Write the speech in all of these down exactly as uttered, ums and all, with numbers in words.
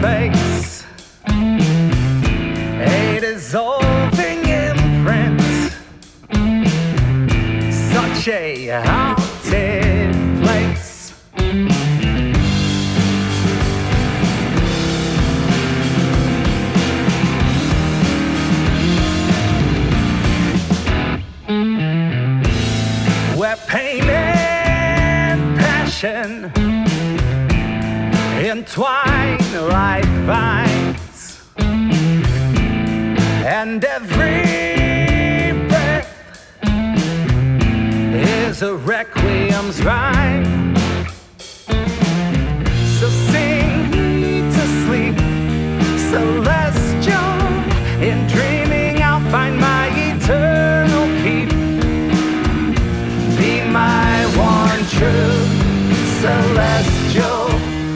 face, a dissolving imprint, such a haunted place. Where pain and passion entwine like vines, and every breath is a requiem's rhyme. So sing me to sleep, celestial. In dreaming I'll find my eternal keep. Be my one true celestial.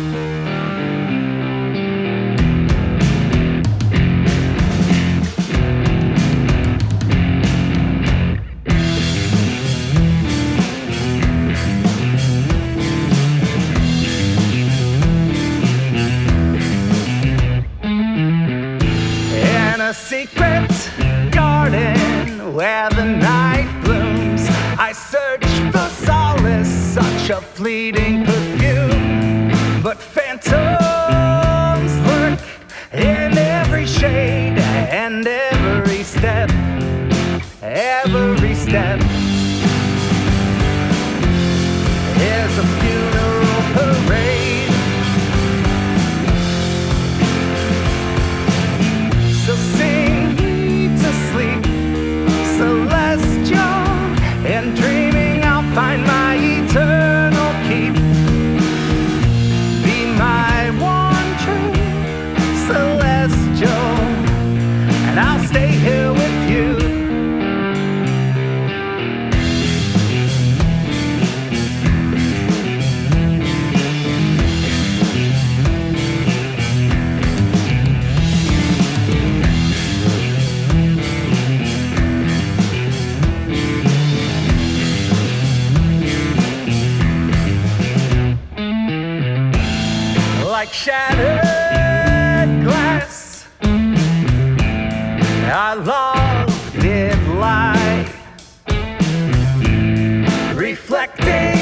A secret garden where the night blooms, I search for solace, such a fleeting perfume. But phantoms lurk in every shade and every step, every step is a funeral parade. So sing me to sleep, celestial. In dreaming I'll find my eternal keep. Be my one true celestial, and I'll stay here with you. Like shattered glass, our love did lie, reflecting